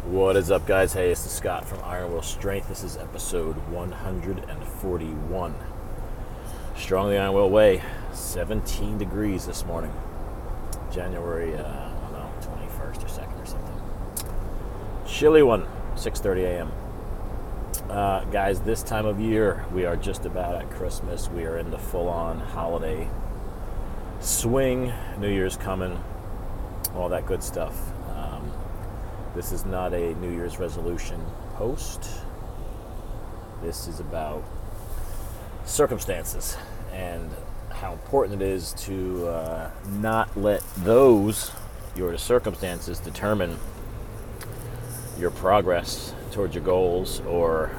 What is up, guys? Hey, it's Scott from Iron Will Strength. This is episode 141. Strong the Iron Will Way. 17 degrees this morning. January, 21st or 2nd or something. Chilly one, 6:30 a.m. Guys, this time of year, we are just about at Christmas. We are in the full-on holiday swing. New Year's coming. All that good stuff. This is not a New Year's resolution post. This is about circumstances and how important it is to not let your circumstances determine your progress towards your goals or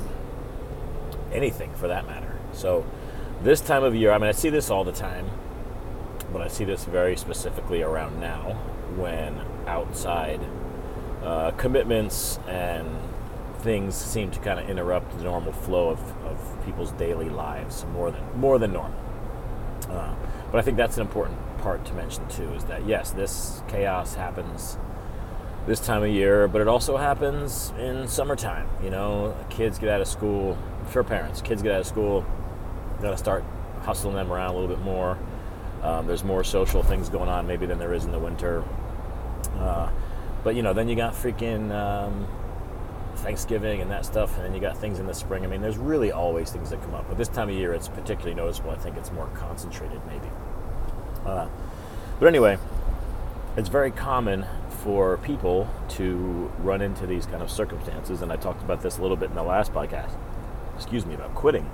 anything for that matter. So this time of year, I see this all the time, but I see this very specifically around now when outside commitments and things seem to kind of interrupt the normal flow of people's daily lives more than normal. But I think that's an important part to mention too, is that yes, this chaos happens this time of year, but it also happens in summertime. You know, kids get out of school. For parents, kids get out of school, got to start hustling them around a little bit more. There's more social things going on maybe than there is in the winter. But, then you got freaking Thanksgiving and that stuff, and then you got things in the spring. There's really always things that come up. But this time of year, it's particularly noticeable. I think it's more concentrated, maybe. But anyway, it's very common for people to run into these kind of circumstances, and I talked about this a little bit in the last podcast, about quitting.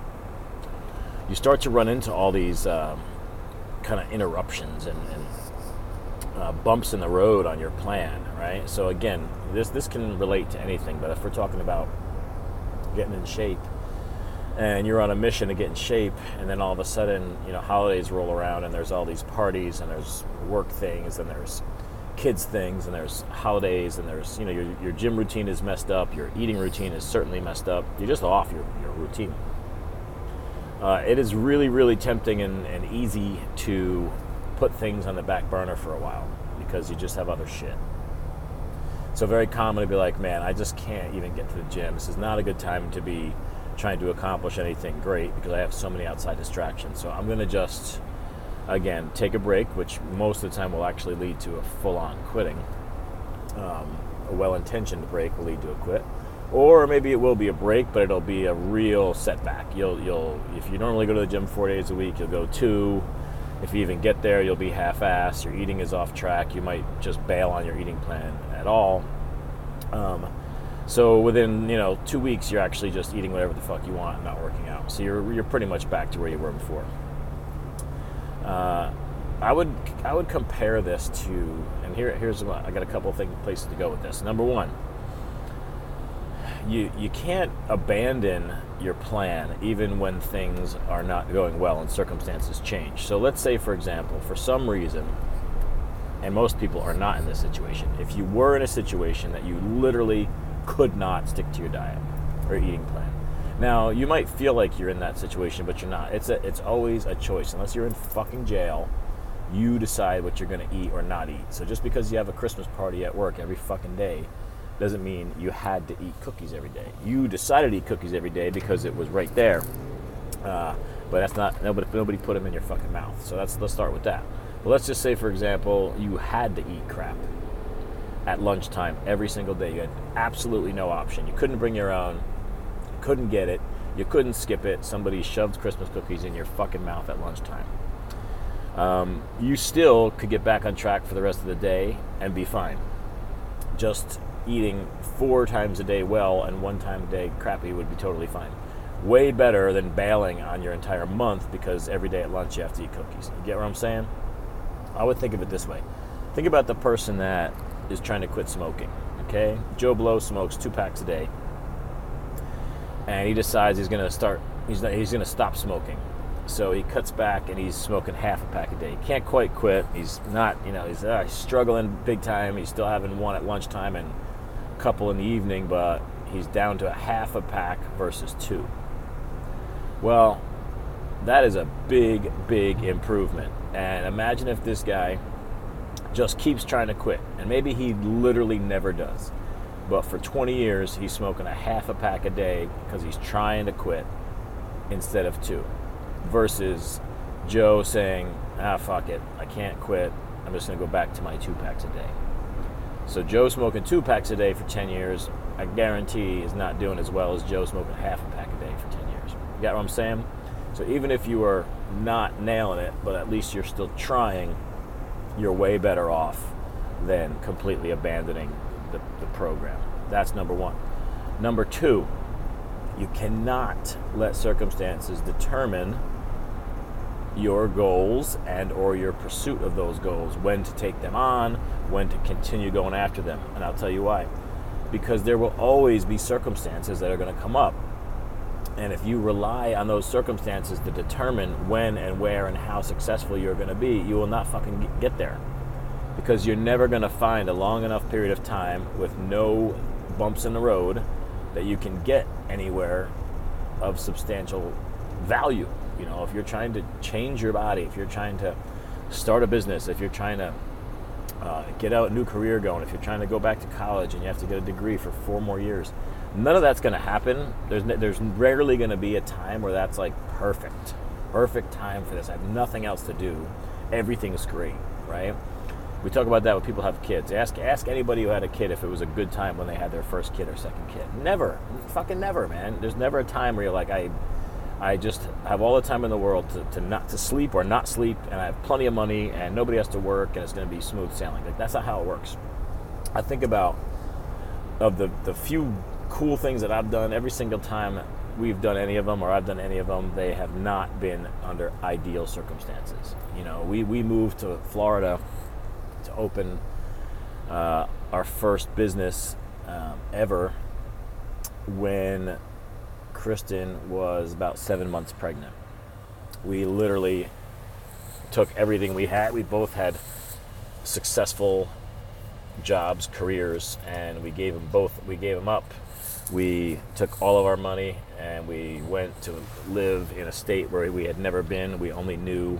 You start to run into all these kind of interruptions and bumps in the road on your plan, right? So again, this can relate to anything, but if we're talking about getting in shape and you're on a mission to get in shape, and then all of a sudden, holidays roll around and there's all these parties and there's work things and there's kids things and there's holidays and there's, your gym routine is messed up, your eating routine is certainly messed up, you're just off your routine. It is really, really tempting and easy to put things on the back burner for a while because you just have other shit. So very common to be like, man, I just can't even get to the gym. This is not a good time to be trying to accomplish anything great because I have so many outside distractions. So I'm going to just, again, take a break, which most of the time will actually lead to a full-on quitting. A well-intentioned break will lead to a quit. Or maybe it will be a break, but it'll be a real setback. You'll if you normally go to the gym 4 days a week, you'll go 2. If you even get there, you'll be half-assed. Your eating is off track. You might just bail on your eating plan at all. So within 2 weeks, you're actually just eating whatever the fuck you want and not working out. So you're pretty much back to where you were before. I would compare this to, and here's what I got a couple of places to go with this. Number one, you can't abandon your plan even when things are not going well and circumstances change. So let's say, for example, for some reason, and most people are not in this situation, if you were in a situation that you literally could not stick to your diet or eating plan. Now, you might feel like you're in that situation, but you're not. It's always a choice. Unless you're in fucking jail, you decide what you're going to eat or not eat. So just because you have a Christmas party at work every fucking day doesn't mean you had to eat cookies every day. You decided to eat cookies every day because it was right there. But that's not, nobody put them in your fucking mouth. So let's start with that. But let's just say, for example, you had to eat crap at lunchtime every single day. You had absolutely no option. You couldn't bring your own. You couldn't get it. You couldn't skip it. Somebody shoved Christmas cookies in your fucking mouth at lunchtime. You still could get back on track for the rest of the day and be fine. Just eating 4 times a day well and 1 time a day crappy would be totally fine. Way better than bailing on your entire month because every day at lunch you have to eat cookies. You get what I'm saying? I would think of it this way. Think about the person that is trying to quit smoking, okay? Joe Blow smokes 2 packs a day, and he decides he's going to stop smoking. So he cuts back and he's smoking half a pack a day. He can't quite quit. He's not, he's struggling big time. He's still having 1 at lunchtime and a couple in the evening, but he's down to a half a pack versus 2. Well, that is a big, big improvement. And imagine if this guy just keeps trying to quit, and maybe he literally never does. but for 20 years he's smoking a half a pack a day because he's trying to quit instead of 2. Versus Joe saying, fuck it, I can't quit, I'm just going to go back to my 2 packs a day. So Joe smoking 2 packs a day for 10 years, I guarantee is not doing as well as Joe smoking half a pack a day for 10 years. You got what I'm saying? So even if you are not nailing it, but at least you're still trying, you're way better off than completely abandoning the program. That's number 1. Number 2, you cannot let circumstances determine your goals and or your pursuit of those goals, when to take them on, when to continue going after them. And I'll tell you why. Because there will always be circumstances that are going to come up. And if you rely on those circumstances to determine when and where and how successful you're going to be, you will not fucking get there. Because you're never going to find a long enough period of time with no bumps in the road that you can get anywhere of substantial value. You know, if you're trying to change your body, if you're trying to start a business, if you're trying to get out a new career going, if you're trying to go back to college and you have to get a degree for 4 more years, none of that's going to happen. There's rarely going to be a time where that's like perfect time for this. I have nothing else to do. Everything's great, right? We talk about that when people have kids. Ask anybody who had a kid if it was a good time when they had their first kid or second kid. Never. Fucking never, man. There's never a time where you're like, I just have all the time in the world to not to sleep or not sleep, and I have plenty of money and nobody has to work and it's going to be smooth sailing. Like, that's not how it works. I think about of the few cool things that I've done, every single time we've done any of them or I've done any of them, they have not been under ideal circumstances. You know, we moved to Florida to open our first business ever when Kristen was about 7 months pregnant. We literally took everything we had. We both had successful jobs, careers, and we gave them up. We took all of our money and we went to live in a state where we had never been. We only knew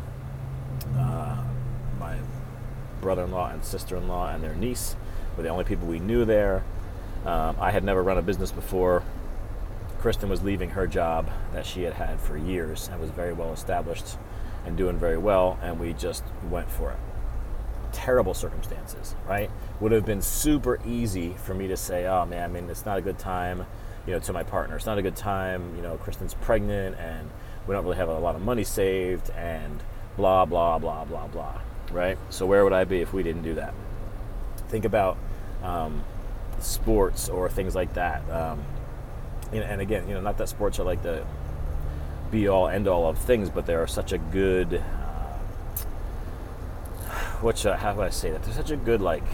my brother-in-law and sister-in-law and their niece were the only people we knew there. I had never run a business before. Kristen was leaving her job that she had for years and was very well established and doing very well, and we just went for it. Terrible circumstances, right? Would have been super easy for me to say, oh man, I mean, it's not a good time, you know, to my partner. It's not a good time, you know, Kristen's pregnant and we don't really have a lot of money saved and blah, blah, blah, blah, blah, right? So where would I be if we didn't do that? Think about sports or things like that. And again, you know, not that sports are like the be-all, end-all of things, but they are such a good, how do I say that? They're such a good, like,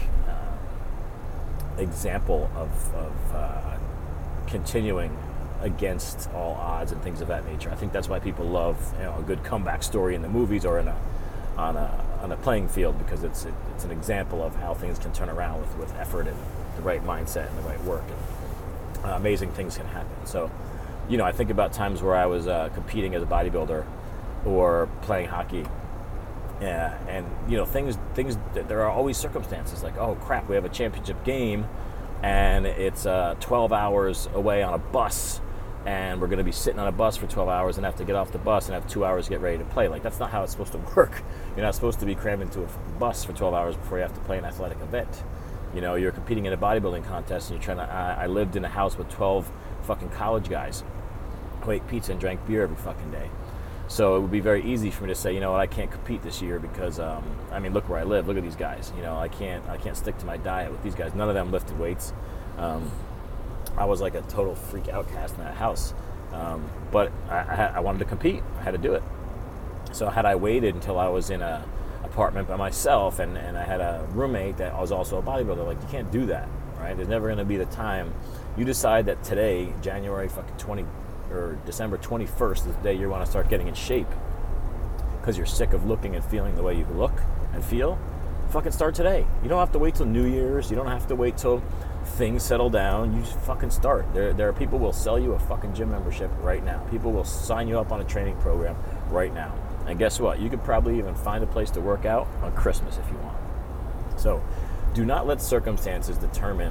example of continuing against all odds and things of that nature. I think that's why people love, you know, a good comeback story in the movies or on a playing field, because it's an example of how things can turn around with effort and the right mindset and the right work. And amazing things can happen. So, you know, I think about times where I was competing as a bodybuilder or playing hockey. Yeah, and you know, things. There are always circumstances like, oh crap, we have a championship game, and it's 12 hours away on a bus, and we're going to be sitting on a bus for 12 hours and have to get off the bus and have 2 hours to get ready to play. Like, that's not how it's supposed to work. You're not supposed to be crammed into a bus for 12 hours before you have to play an athletic event. You know, you're competing in a bodybuilding contest, and you're trying to. I lived in a house with 12 fucking college guys who ate pizza and drank beer every fucking day. So it would be very easy for me to say, you know what, I can't compete this year because, I mean, look where I live. Look at these guys. You know, I can't stick to my diet with these guys. None of them lifted weights. I was like a total freak outcast in that house. But I wanted to compete. I had to do it. So had I waited until I was in a apartment by myself and I had a roommate that was also a bodybuilder, like, you can't do that, right? There's never going to be the time. You decide that today, January fucking 20 or December 21st is the day you want to start getting in shape because you're sick of looking and feeling the way you look and feel. Fucking start today. You don't have to wait till New Year's. You don't have to wait till things settle down. You just fucking start. There are people who will sell you a fucking gym membership right now. People will sign you up on a training program right now. And guess what? You could probably even find a place to work out on Christmas if you want. So do not let circumstances determine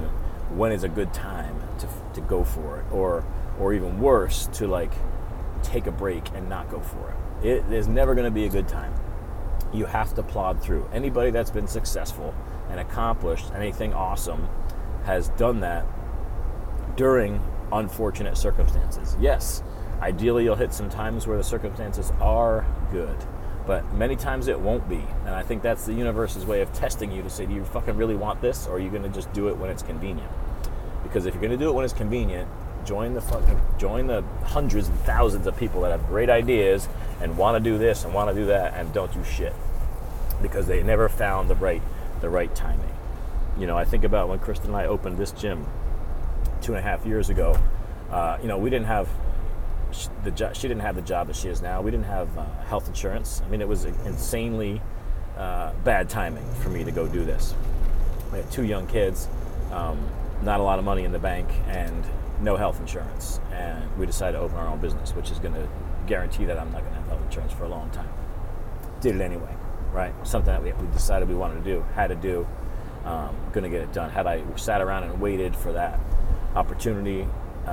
when is a good time to go for it, or even worse, to like take a break and not go for it. There's never going to be a good time. You have to plod through. Anybody that's been successful and accomplished anything awesome has done that during unfortunate circumstances. Yes, ideally you'll hit some times where the circumstances are good, but many times it won't be. And I think that's the universe's way of testing you to say, do you fucking really want this, or are you going to just do it when it's convenient? Because if you're going to do it when it's convenient, join the hundreds and thousands of people that have great ideas and want to do this and want to do that and don't do shit because they never found the right timing. You know, I think about when Kristen and I opened this gym 2.5 years ago. We didn't have she didn't have the job that she is now. We didn't have health insurance. I mean, it was insanely bad timing for me to go do this. We had 2 young kids, not a lot of money in the bank, and no health insurance. And we decided to open our own business, which is going to guarantee that I'm not going to have health insurance for a long time. Did it anyway, right? Something that we decided we wanted to do, had to do, going to get it done. Had I sat around and waited for that opportunity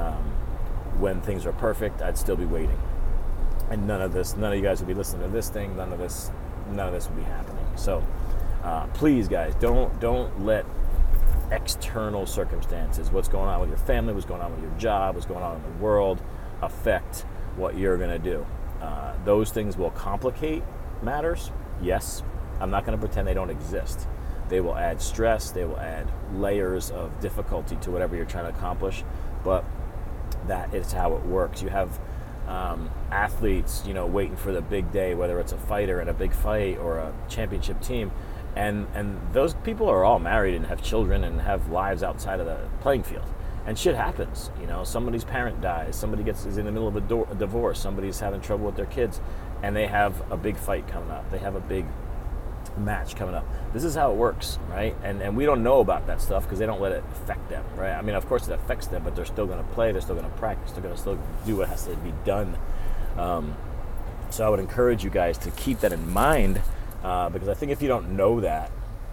when things are perfect, I'd still be waiting. And none of you guys would be listening to this thing. None of this would be happening. So please, guys, don't let external circumstances, what's going on with your family, what's going on with your job, what's going on in the world, affect what you're going to do. Those things will complicate matters, yes. I'm not going to pretend they don't exist. They will add stress, they will add layers of difficulty to whatever you're trying to accomplish, but that is how it works. You have athletes, waiting for the big day, whether it's a fighter in a big fight or a championship team, and those people are all married and have children and have lives outside of the playing field. And shit happens. Somebody's parent dies, somebody is in the middle of a divorce, somebody's having trouble with their kids, and they have a big fight coming up. They have a big match coming up. This is how it works, right? And we don't know about that stuff because they don't let it affect them, right? I mean, of course it affects them, but they're still going to play, they're still going to practice, they're going to still do what has to be done. So I would encourage you guys to keep that in mind, because I think if you don't know that,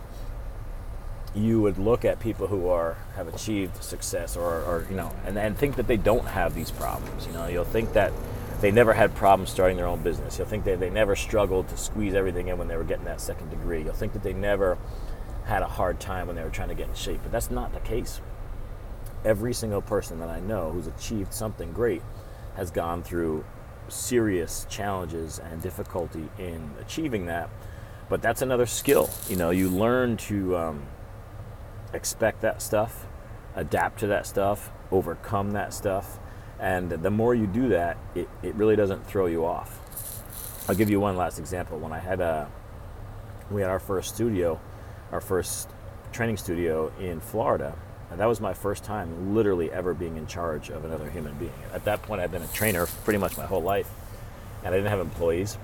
you would look at people who have achieved success or and think that they don't have these problems. You'll think that they never had problems starting their own business. You'll think that they never struggled to squeeze everything in when they were getting that second degree. You'll think that they never had a hard time when they were trying to get in shape. But that's not the case. Every single person that I know who's achieved something great has gone through serious challenges and difficulty in achieving that. But that's another skill. You learn to expect that stuff, adapt to that stuff, overcome that stuff. And the more you do that, it really doesn't throw you off. I'll give you one last example. When we had our first training studio in Florida, and that was my first time literally ever being in charge of another human being. At that point, I'd been a trainer pretty much my whole life, and I didn't have employees.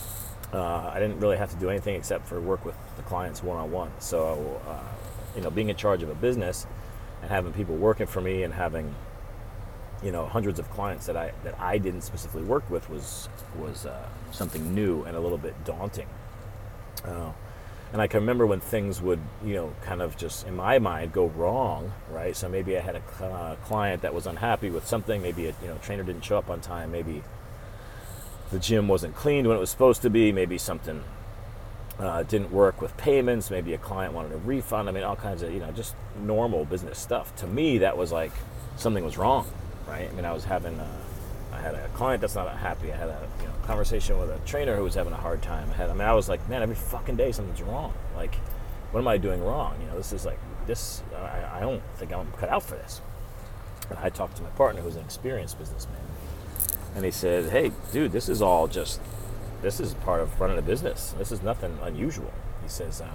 I didn't really have to do anything except for work with the clients one-on-one. So, being in charge of a business and having people working for me and having hundreds of clients that I didn't specifically work with was something new and a little bit daunting. And I can remember when things would, kind of just in my mind go wrong, right? So maybe I had a client that was unhappy with something. Maybe a trainer didn't show up on time. Maybe the gym wasn't cleaned when it was supposed to be. Maybe something didn't work with payments. Maybe a client wanted a refund. I mean, all kinds of just normal business stuff. To me, that was like something was wrong. Right? I mean, I had a client that's not happy. I had a conversation with a trainer who was having a hard time. I was like, man, every fucking day something's wrong. Like, what am I doing wrong? This is like this. I don't think I'm cut out for this. And I talked to my partner, who's an experienced businessman, and he said, hey, dude, this is part of running a business. This is nothing unusual. He says,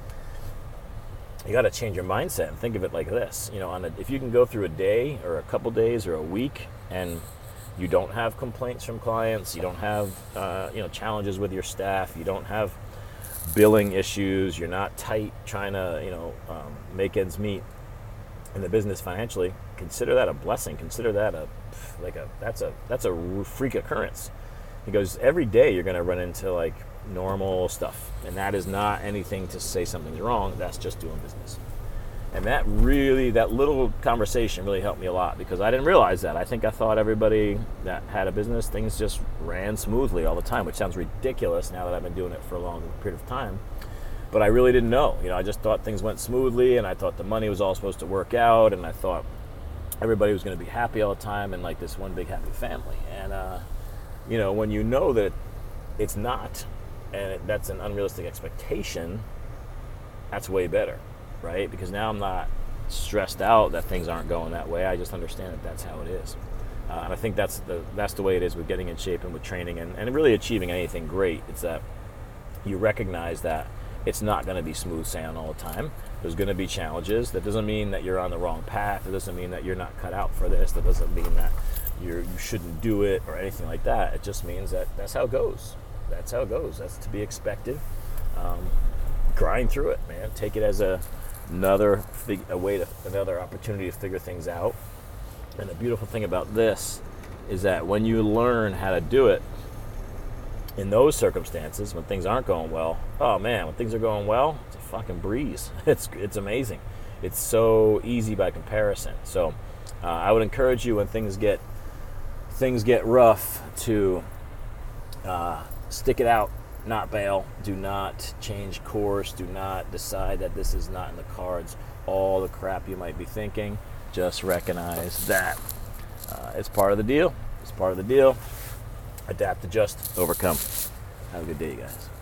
you got to change your mindset and think of it like this. If you can go through a day or a couple days or a week and you don't have complaints from clients, you don't have challenges with your staff, you don't have billing issues, you're not tight trying to make ends meet in the business financially, consider that a blessing. Consider that that's a freak occurrence. He goes, every day you're going to run into like normal stuff, and that is not anything to say something's wrong. That's just doing business. And that little conversation really helped me a lot, because I didn't realize that. I think I thought everybody that had a business, things just ran smoothly all the time, which sounds ridiculous now that I've been doing it for a long period of time. But I really didn't know. I just thought things went smoothly, and I thought the money was all supposed to work out, and I thought everybody was going to be happy all the time and like this one big happy family. And, when you know that it's not, and that's an unrealistic expectation, that's way better, right? Because now I'm not stressed out that things aren't going that way. I just understand that that's how it is. And I think that's the way it is with getting in shape and with training and really achieving anything great. It's that you recognize that it's not going to be smooth sailing all the time. There's going to be challenges. That doesn't mean that you're on the wrong path. It doesn't mean that you're not cut out for this. That doesn't mean that you shouldn't do it or anything like that. It just means that that's how it goes. That's how it goes. That's to be expected. Grind through it, man. Take it as another opportunity to figure things out. And the beautiful thing about this is that when you learn how to do it in those circumstances, when things aren't going well, oh man, when things are going well, it's a fucking breeze. It's amazing. It's so easy by comparison. So I would encourage you, when things get rough, to stick it out, not bail. Do not change course. Do not decide that this is not in the cards. All the crap you might be thinking, just recognize that it's part of the deal. It's part of the deal. Adapt, adjust, overcome. Have a good day, guys.